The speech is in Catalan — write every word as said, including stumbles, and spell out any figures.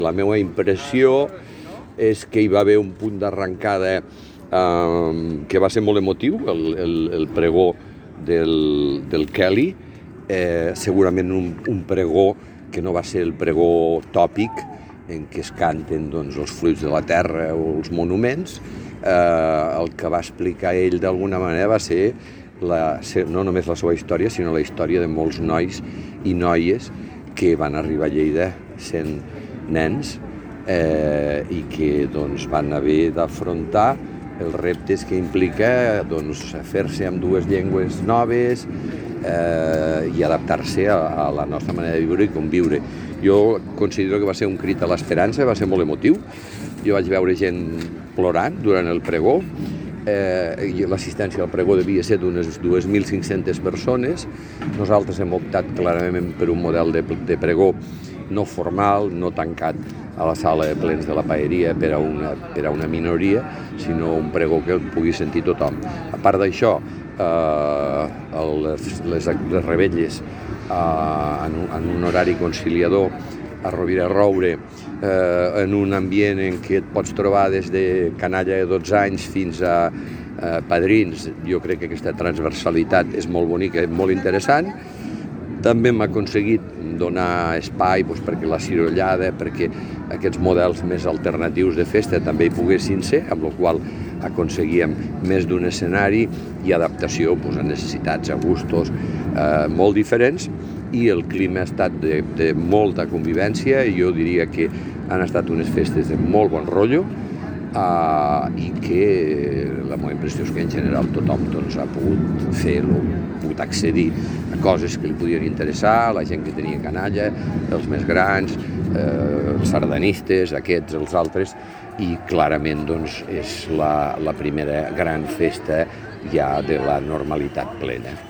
La meva impressió és que hi va haver un punt d'arrencada eh, que va ser molt emotiu, el, el, el pregó del, del Kelly, eh, segurament un, un pregó que no va ser el pregó tòpic en què es canten doncs, els fruits de la terra o els monuments. Eh, el que va explicar ell d'alguna manera va ser, la, no només la seva història, sinó la història de molts nois i noies que van arribar a Lleida sent nens eh, i que doncs, van haver d'afrontar els reptes que implica doncs, fer-se amb dues llengües noves eh, i adaptar-se a, a la nostra manera de viure i conviure. Jo considero que va ser un crit a l'esperança, va ser molt emotiu. Jo vaig veure gent plorant durant el pregó. Eh, l'assistència al pregó devia ser d'unes dos mil cinc-centes persones. Nosaltres hem optat clarament per un model de, de pregó no formal, no tancat a la sala de plens de la paeria per a una, per a una minoria, sinó un pregó que el pugui sentir tothom. A part d'això, eh, les, les, les rebelles eh, en, un, en un horari conciliador a Rovira Roure, eh, en un ambient en què et pots trobar des de canalla de dotze anys fins a eh, padrins. Jo crec que aquesta transversalitat és molt bonica, és molt interessant. També hem aconseguit donar espai doncs, perquè la cirollada, perquè aquests models més alternatius de festa també hi poguessin ser, amb la qual aconseguíem més d'un escenari i adaptació doncs, a necessitats, a gustos eh, molt diferents, i el clima ha estat de, de molta convivència i jo diria que han estat unes festes de molt bon rotllo eh, i que la meva impressió és que en general tothom doncs, ha pogut fer-ho, ha pogut accedir a coses que li podien interessar, la gent que tenia canalla, els més grans, eh, els sardanistes, aquests, els altres, i clarament doncs, és la, la primera gran festa ja de la normalitat plena.